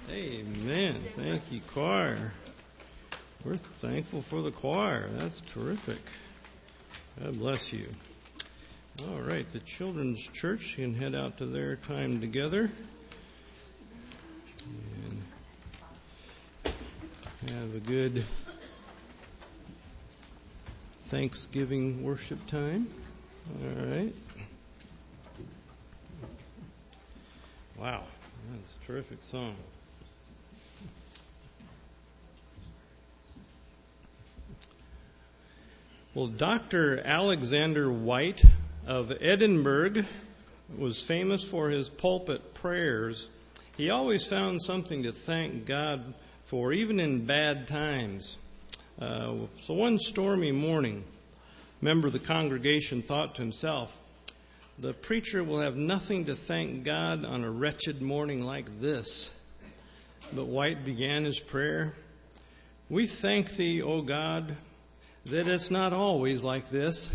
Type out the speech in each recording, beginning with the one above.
Amen. Thank you, choir. We're thankful for the choir. That's terrific. God bless you. All right, the children's church can head out to their time together and have a good Thanksgiving worship time. All right. Wow, that's a terrific song. Well, Dr. Alexander White of Edinburgh was famous for his pulpit prayers. He always found something to thank God for, even in bad times. So one stormy morning, a member of the congregation thought to himself, "The preacher will have nothing to thank God on a wretched morning like this." But White began his prayer, "We thank thee, O God, that it's not always like this."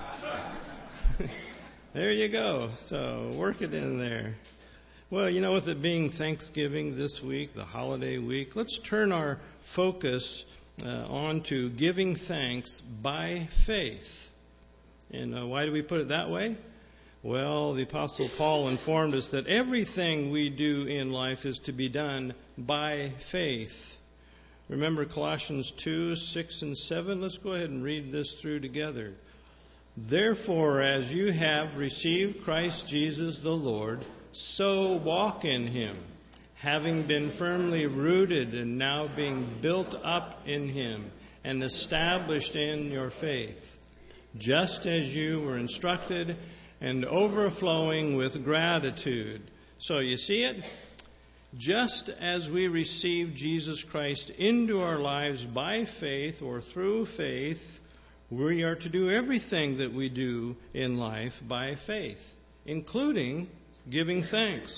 There you go. So work it in there. Well, you know, with it being Thanksgiving this week, the holiday week, let's turn our focus on to giving thanks by faith. And why do we put it that way? Well, the Apostle Paul informed us that everything we do in life is to be done by faith. Remember Colossians 2, 6 and 7? Let's go ahead and read this through together. "Therefore, as you have received Christ Jesus the Lord, so walk in him, having been firmly rooted and now being built up in him and established in your faith, just as you were instructed, and overflowing with gratitude." So you see it? Just as we receive Jesus Christ into our lives by faith or through faith, we are to do everything that we do in life by faith, including giving thanks.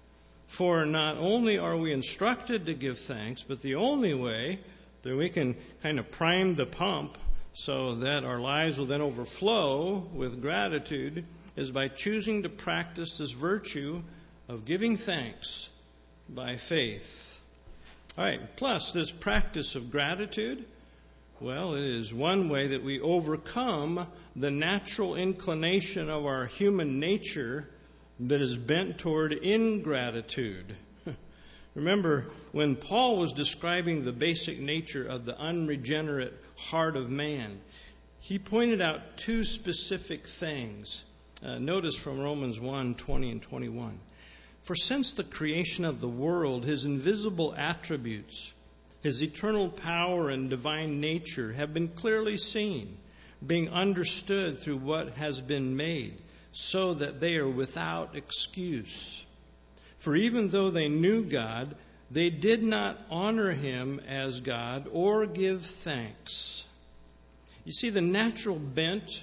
For not only are we instructed to give thanks, but the only way that we can kind of prime the pump so that our lives will then overflow with gratitude is by choosing to practice this virtue of giving thanks by faith. All right, plus this practice of gratitude, well, it is one way that we overcome the natural inclination of our human nature that is bent toward ingratitude. Remember, when Paul was describing the basic nature of the unregenerate heart of man, he pointed out two specific things. Notice from Romans 1, 20 and 21. "For since the creation of the world, his invisible attributes, his eternal power and divine nature have been clearly seen, being understood through what has been made, so that they are without excuse. For even though they knew God, they did not honor him as God or give thanks." You see, the natural bent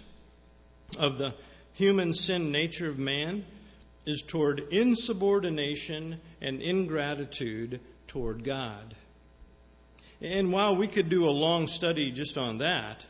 of the human sin nature of man is toward insubordination and ingratitude toward God. And while we could do a long study just on that,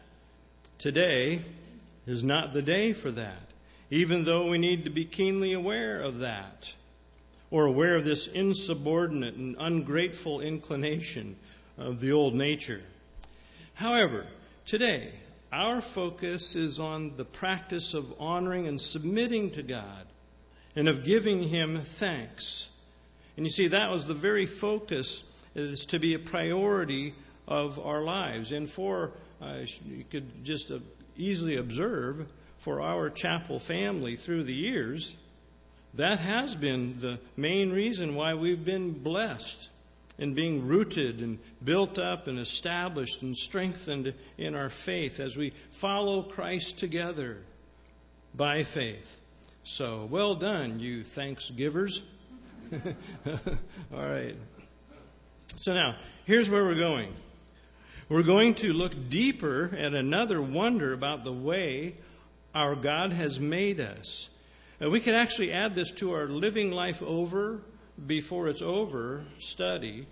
today is not the day for that, even though we need to be keenly aware of that, or aware of this insubordinate and ungrateful inclination of the old nature. However, today, our focus is on the practice of honoring and submitting to God and of giving him thanks. And you see, that was the very focus, is to be a priority of our lives. And for, you could just easily observe, for our chapel family through the years, that has been the main reason why we've been blessed and being rooted and built up and established and strengthened in our faith as we follow Christ together by faith. So, well done, you thanksgivers. All right. So now, here's where we're going. We're going to look deeper at another wonder about the way our God has made us. We could actually add this to our Living Life Over Before It's Over study.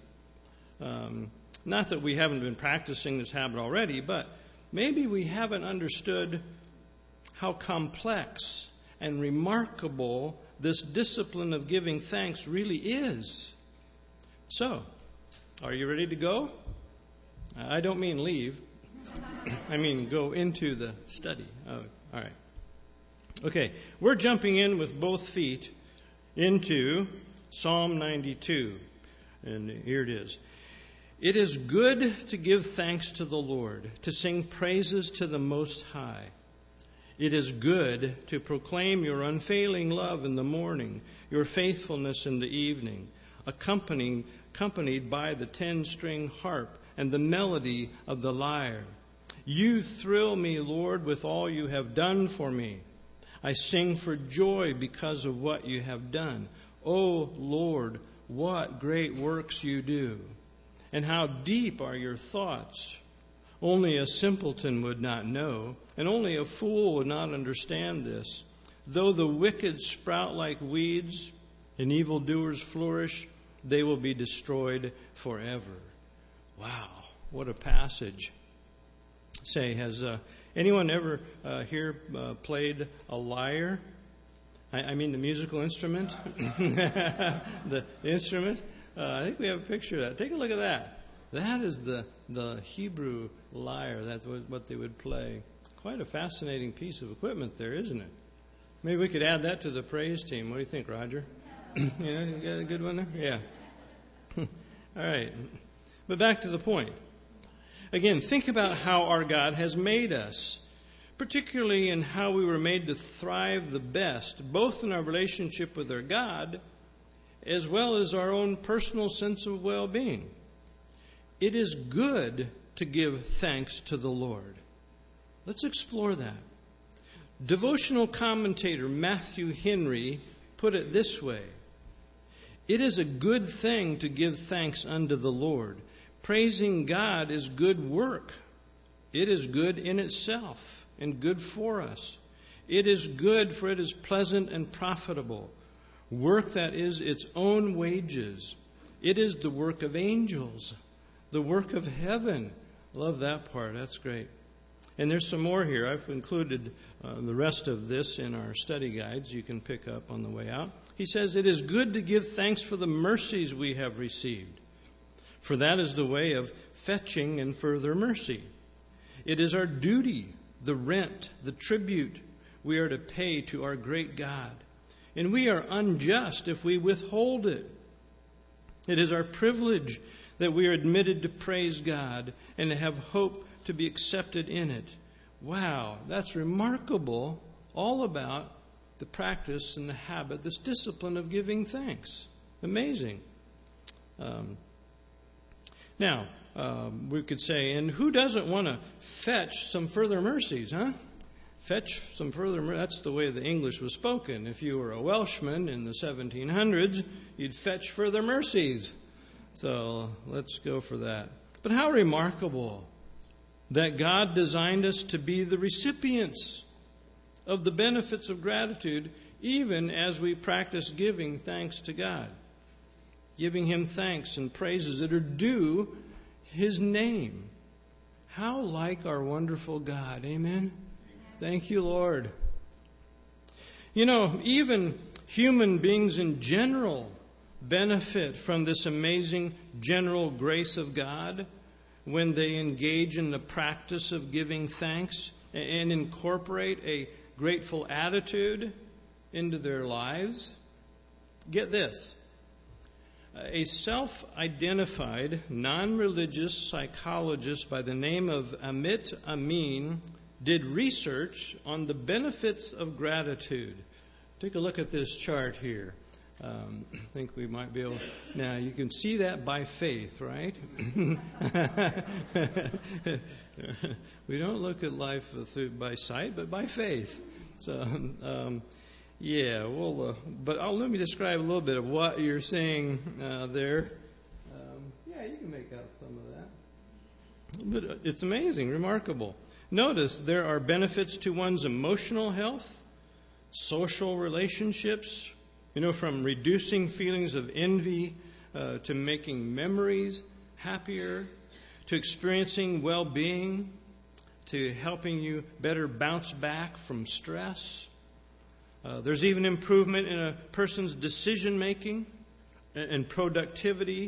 Not that we haven't been practicing this habit already, but maybe we haven't understood how complex and remarkable this discipline of giving thanks really is. So, are you ready to go? I don't mean leave. I mean go into the study. Oh, all right. Okay, we're jumping in with both feet into Psalm 92. And here it is. It is good to give thanks to the Lord, to sing praises to the Most High. It is good to proclaim your unfailing love in the morning, your faithfulness in the evening, accompanied by the 10-string harp and the melody of the lyre. You thrill me, Lord, with all you have done for me. I sing for joy because of what you have done. O Lord, what great works you do. And how deep are your thoughts. Only a simpleton would not know, and only a fool would not understand this. Though the wicked sprout like weeds and evildoers flourish, they will be destroyed forever. Wow, what a passage. Say, has anyone ever here played a lyre? I mean the musical instrument? the instrument? I think we have a picture of that. Take a look at that. That is the Hebrew lyre. That's what they would play. Quite a fascinating piece of equipment there, isn't it? Maybe we could add that to the praise team. What do you think, Roger? You got a good one there? Yeah. All right. But back to the point. Again, think about how our God has made us, particularly in how we were made to thrive the best, both in our relationship with our God as well as our own personal sense of well-being. It is good to give thanks to the Lord. Let's explore that. Devotional commentator Matthew Henry put it this way. It is a good thing to give thanks unto the Lord. Praising God is good work. It is good in itself and good for us. It is good, for it is pleasant and profitable. Work that is its own wages. It is the work of angels, the work of heaven. Love that part. That's great. And there's some more here. I've included the rest of this in our study guides you can pick up on the way out. He says, it is good to give thanks for the mercies we have received, for that is the way of fetching and further mercy. It is our duty, the rent, the tribute we are to pay to our great God. And we are unjust if we withhold it. It is our privilege that we are admitted to praise God and to have hope to be accepted in it. Wow, that's remarkable. All about the practice and the habit, this discipline of giving thanks. Amazing. Now, we could say, and who doesn't want to fetch some further mercies, huh? Fetch some further mercies. That's the way the English was spoken. If you were a Welshman in the 1700s, you'd fetch further mercies. So let's go for that. But how remarkable that God designed us to be the recipients of the benefits of gratitude, even as we practice giving thanks to God. Giving Him thanks and praises that are due His name. How like our wonderful God. Amen? Thank you, Lord. You know, even human beings in general benefit from this amazing general grace of God when they engage in the practice of giving thanks and incorporate a grateful attitude into their lives. Get this. A self-identified, non-religious psychologist by the name of Amit Amin did research on the benefits of gratitude. Take a look at this chart here. I think we might be able... Now, you can see that by faith, right? We don't look at life by sight, but by faith. So, yeah, well, but let me describe a little bit of what you're seeing there. Yeah, you can make out some of that. But it's amazing, remarkable. Notice there are benefits to one's emotional health, social relationships, from reducing feelings of envy to making memories happier, to experiencing well-being, to helping you better bounce back from stress. There's even improvement in a person's decision-making and productivity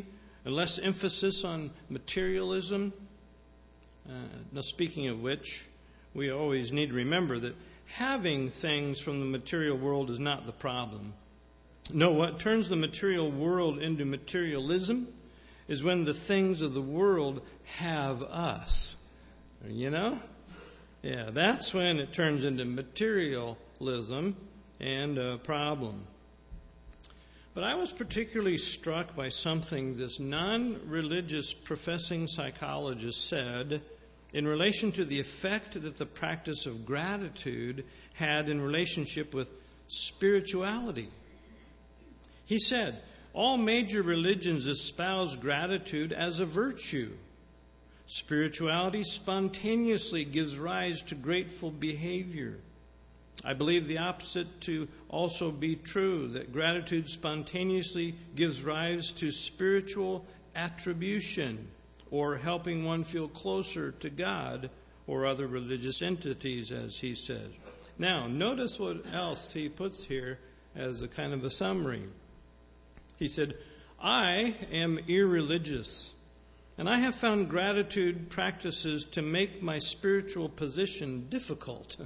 and less emphasis on materialism. Now, speaking of which, we always need to remember that having things from the material world is not the problem. No, what turns the material world into materialism is when the things of the world have us. You know? Yeah, that's when it turns into materialism and a problem. But I was particularly struck by something this non-religious professing psychologist said in relation to the effect that the practice of gratitude had in relationship with spirituality. He said, all major religions espouse gratitude as a virtue. Spirituality spontaneously gives rise to grateful behavior. I believe the opposite to also be true, that gratitude spontaneously gives rise to spiritual attribution, or helping one feel closer to God or other religious entities, as he says. Now, notice what else he puts here as a kind of a summary. He said, I am irreligious, and I have found gratitude practices to make my spiritual position difficult.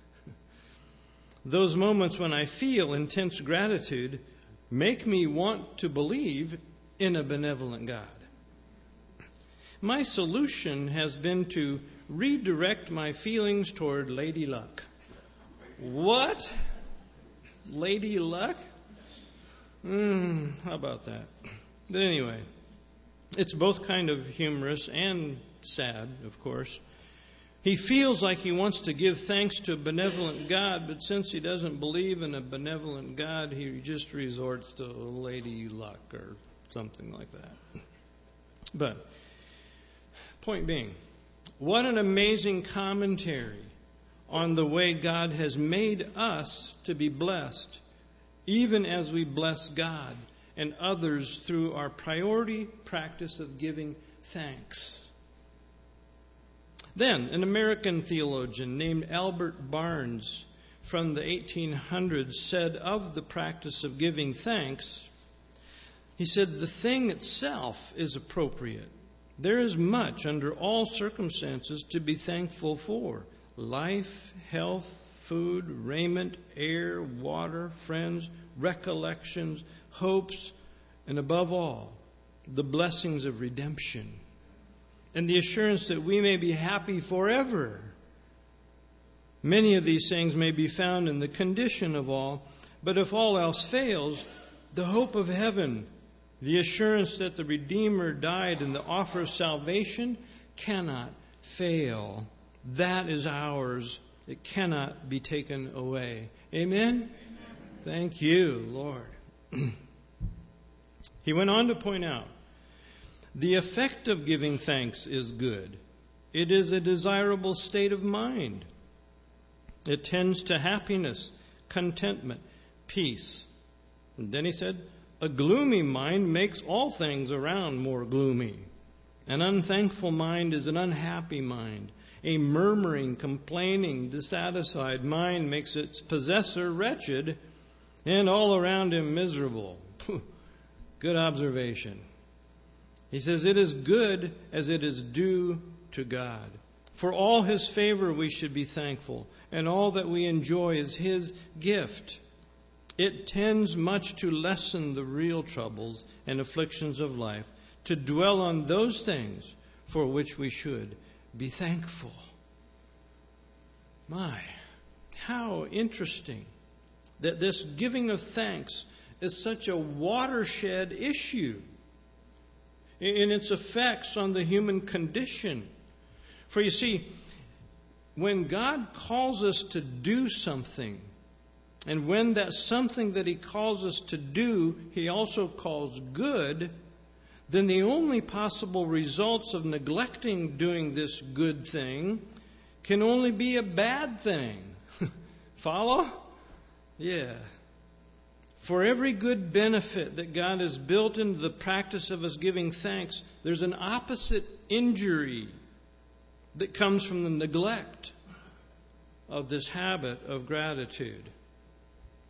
Those moments when I feel intense gratitude make me want to believe in a benevolent God. My solution has been to redirect my feelings toward Lady Luck. What? Lady Luck? How about that? But anyway, it's both kind of humorous and sad, of course. He feels like he wants to give thanks to a benevolent God, but since he doesn't believe in a benevolent God, he just resorts to Lady Luck or something like that. But, point being, what an amazing commentary on the way God has made us to be blessed, even as we bless God and others through our priority practice of giving thanks. Then, an American theologian named Albert Barnes from the 1800s said of the practice of giving thanks, he said, the thing itself is appropriate. There is much under all circumstances to be thankful for. Life, health, food, raiment, air, water, friends, recollections, hopes, and above all, the blessings of redemption and the assurance that we may be happy forever. Many of these things may be found in the condition of all, but if all else fails, the hope of heaven, the assurance that the Redeemer died and the offer of salvation cannot fail. That is ours. It cannot be taken away. Amen? Thank you, Lord. He went on to point out, the effect of giving thanks is good. It is a desirable state of mind. It tends to happiness, contentment, peace. And then he said, a gloomy mind makes all things around more gloomy. An unthankful mind is an unhappy mind. A murmuring, complaining, dissatisfied mind makes its possessor wretched and all around him miserable. Good observation. He says, it is good as it is due to God. For all His favor we should be thankful, and all that we enjoy is His gift. It tends much to lessen the real troubles and afflictions of life, to dwell on those things for which we should be thankful. My, how interesting that this giving of thanks is such a watershed issue in its effects on the human condition. For you see, when God calls us to do something, and when that something that He calls us to do, He also calls good, then the only possible results of neglecting doing this good thing can only be a bad thing. Follow? Yeah. For every good benefit that God has built into the practice of us giving thanks, there's an opposite injury that comes from the neglect of this habit of gratitude.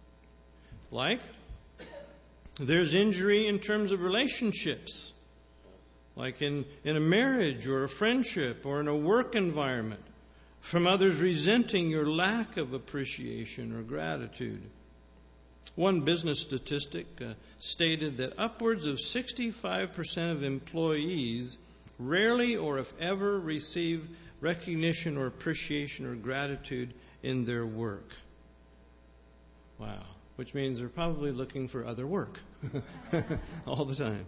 Like, there's injury in terms of relationships. like in a marriage or a friendship or in a work environment, from others resenting your lack of appreciation or gratitude. One business statistic stated that upwards of 65% of employees rarely or if ever receive recognition or appreciation or gratitude in their work. Wow. Which means they're probably looking for other work all the time.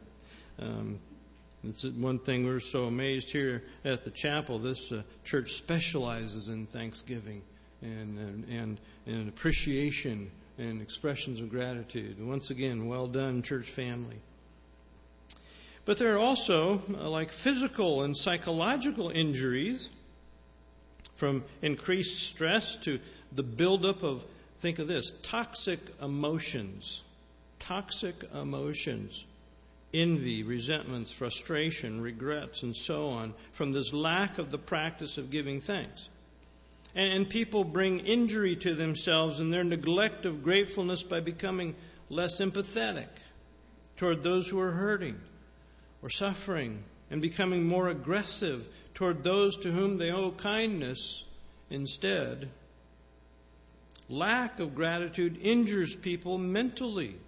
It's one thing we're so amazed here at the chapel. This church specializes in thanksgiving and appreciation and expressions of gratitude. And once again, well done, church family. But there are also like physical and psychological injuries, from increased stress to the buildup of, think of this, toxic emotions. Toxic emotions. Envy, resentments, frustration, regrets, and so on, from this lack of the practice of giving thanks. And people bring injury to themselves in their neglect of gratefulness by becoming less empathetic toward those who are hurting or suffering, and becoming more aggressive toward those to whom they owe kindness instead. Lack of gratitude injures people mentally.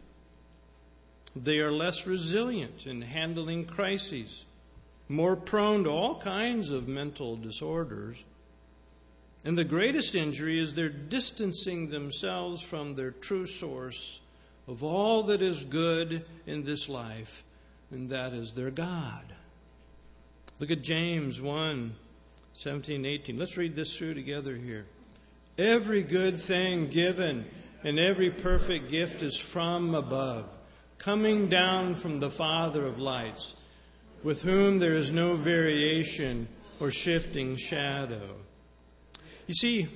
They are less resilient in handling crises, more prone to all kinds of mental disorders. And the greatest injury is they're distancing themselves from their true source of all that is good in this life, and that is their God. Look at James 1, 17, 18. Let's read this through together here. Every good thing given and every perfect gift is from above, coming down from the Father of lights, with whom there is no variation or shifting shadow. You see,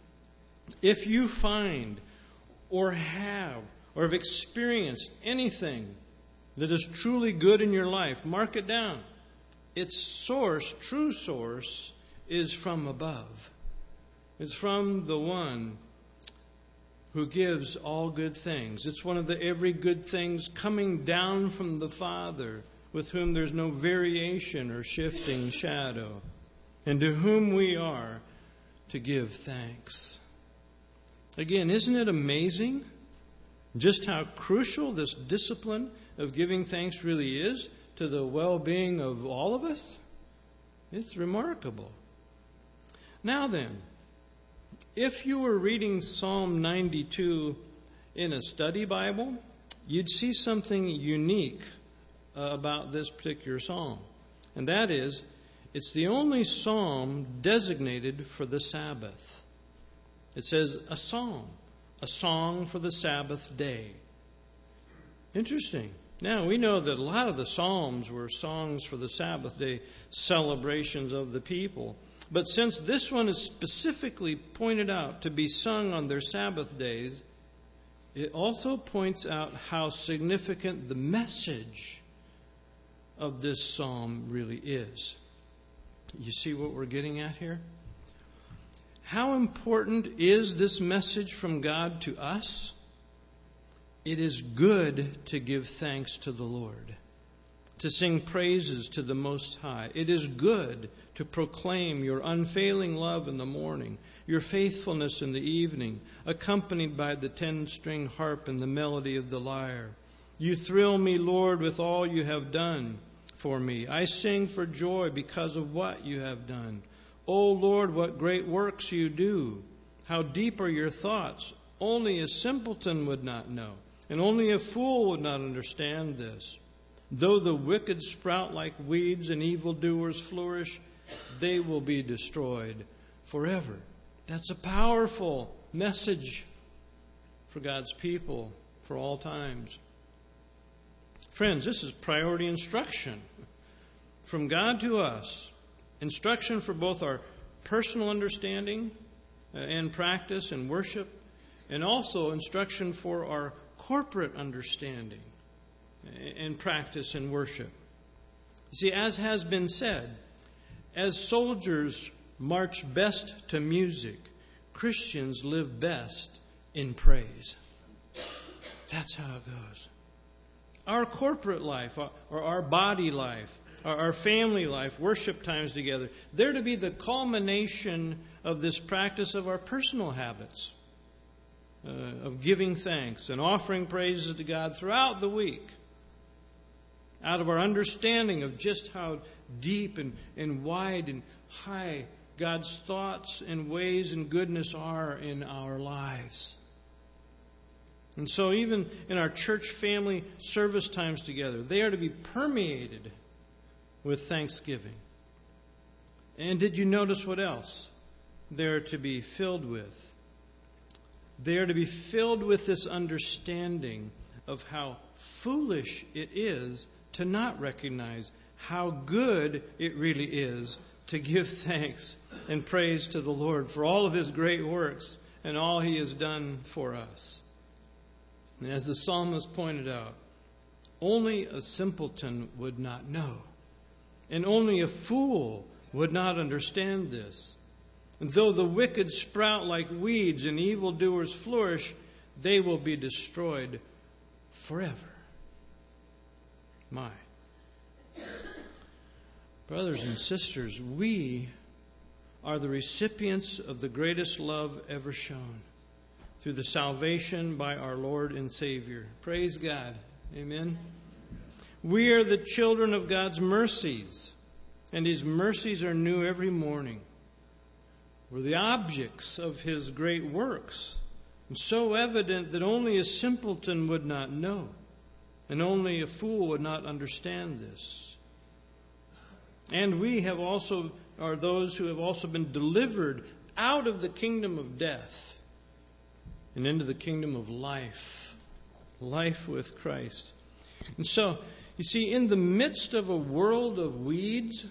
if you find or have experienced anything that is truly good in your life, mark it down. Its source, true source, is from above. It's from the one who gives all good things. It's one of the every good things coming down from the Father, with whom there's no variation or shifting shadow, and to whom we are to give thanks. Again, isn't it amazing just how crucial this discipline of giving thanks really is to the well-being of all of us? It's remarkable. Now then, if you were reading Psalm 92 in a study Bible, you'd see something unique about this particular psalm. And that is, it's the only psalm designated for the Sabbath. It says a psalm, a song for the Sabbath day. Interesting. Now, we know that a lot of the psalms were songs for the Sabbath day celebrations of the people. But since this one is specifically pointed out to be sung on their Sabbath days, it also points out how significant the message of this psalm really is. You see what we're getting at here? How important is this message from God to us? It is good to give thanks to the Lord, to sing praises to the Most High. It is good to proclaim your unfailing love in the morning, your faithfulness in the evening, accompanied by the 10-string harp and the melody of the lyre. You thrill me, Lord, with all you have done for me. I sing for joy because of what you have done. O Lord, what great works you do. How deep are your thoughts. Only a simpleton would not know, and only a fool would not understand this. Though the wicked sprout like weeds and evildoers flourish, they will be destroyed forever. That's a powerful message for God's people for all times. Friends, this is priority instruction from God to us. Instruction for both our personal understanding and practice and worship, and also instruction for our corporate understanding and practice and worship. See, as has been said, as soldiers march best to music, Christians live best in praise. That's how it goes. Our corporate life, or our body life, our family life, worship times together, they're to be the culmination of this practice of our personal habits of giving thanks and offering praises to God throughout the week, out of our understanding of just how deep and wide and high God's thoughts and ways and goodness are in our lives. And so even in our church family service times together, they are to be permeated with thanksgiving. And did you notice what else they're to be filled with? They are to be filled with this understanding of how foolish it is to not recognize how good it really is to give thanks and praise to the Lord for all of His great works and all He has done for us. And as the psalmist pointed out, only a simpleton would not know, and only a fool would not understand this. And though the wicked sprout like weeds and evildoers flourish, they will be destroyed forever. My. Brothers and sisters, we are the recipients of the greatest love ever shown through the salvation by our Lord and Savior. Praise God. Amen. We are the children of God's mercies, and His mercies are new every morning. We're the objects of His great works, and so evident that only a simpleton would not know, and only a fool would not understand this. And we have also are those who have also been delivered out of the kingdom of death and into the kingdom of life, life with Christ. And so, you see, in the midst of a world of weeds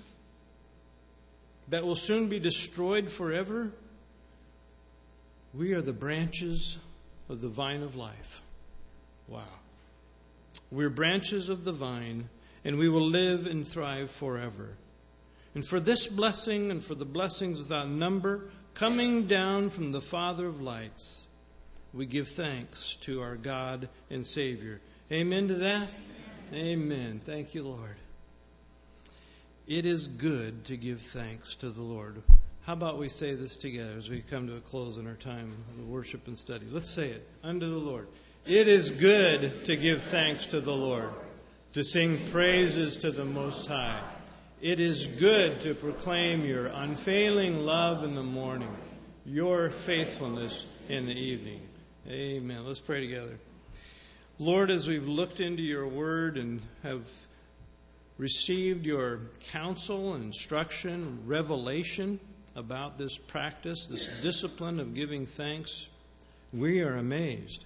that will soon be destroyed forever, we are the branches of the vine of life. Wow. We're branches of the vine, and we will live and thrive forever. And for this blessing and for the blessings without number coming down from the Father of lights, we give thanks to our God and Savior. Amen to that? Amen. Thank you, Lord. It is good to give thanks to the Lord. How about we say this together as we come to a close in our time of worship and study? Let's say it unto the Lord. It is good to give thanks to the Lord, to sing praises to the Most High. It is good to proclaim your unfailing love in the morning, your faithfulness in the evening. Amen. Let's pray together. Lord, as we've looked into your word and have received your counsel and instruction, revelation about this practice, this discipline of giving thanks, we are amazed.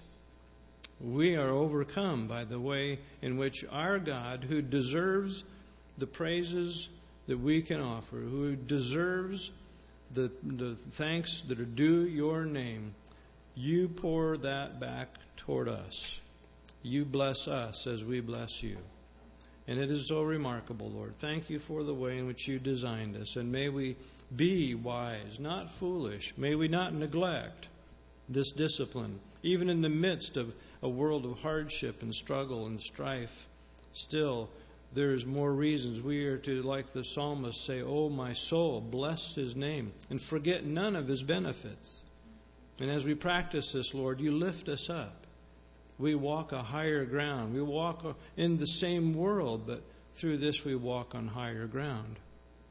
We are overcome by the way in which our God, who deserves the praises that we can offer, who deserves the thanks that are due your name, you pour that back toward us. You bless us as we bless you. And it is so remarkable, Lord. Thank you for the way in which you designed us. And may we be wise, not foolish. May we not neglect this discipline, even in the midst of a world of hardship and struggle and strife. Still, there's more reasons we are to, like the psalmist, say, "Oh, my soul, bless his name," and forget none of his benefits. And as we practice this, Lord, you lift us up. We walk a higher ground. We walk in the same world, but through this we walk on higher ground.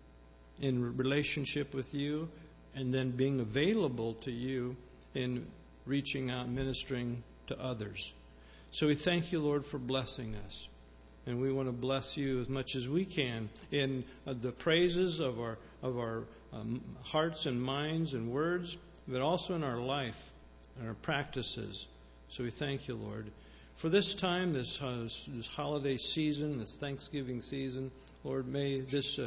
In relationship with you, and then being available to you in reaching out, ministering to others. So we thank you, Lord, for blessing us. And we want to bless you as much as we can in the praises of our hearts and minds and words, but also in our life and our practices. So we thank you, Lord, for this time, this holiday season, this Thanksgiving season. Lord, may this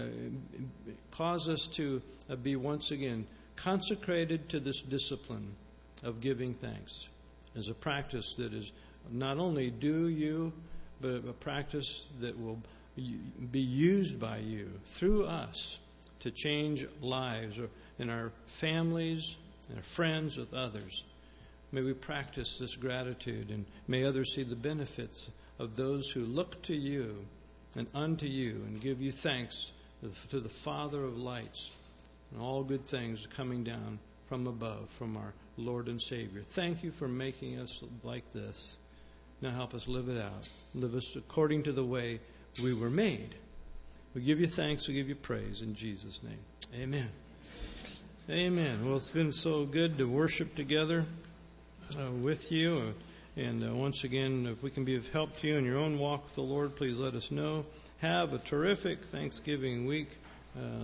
cause us to be once again consecrated to this discipline of giving thanks as a practice that is not only due you, but a practice that will be used by you through us to change lives in our families and our friends with others. May we practice this gratitude, and may others see the benefits of those who look to you and unto you, and give you thanks to the Father of lights, and all good things coming down from above, from our Lord and Savior. Thank you for making us like this. Now help us live it out. Live us according to the way we were made. We give you thanks, we give you praise in Jesus' name. Amen. Amen. Well, it's been so good to worship together with you. And once again, if we can be of help to you in your own walk with the Lord, please let us know. Have a terrific Thanksgiving week.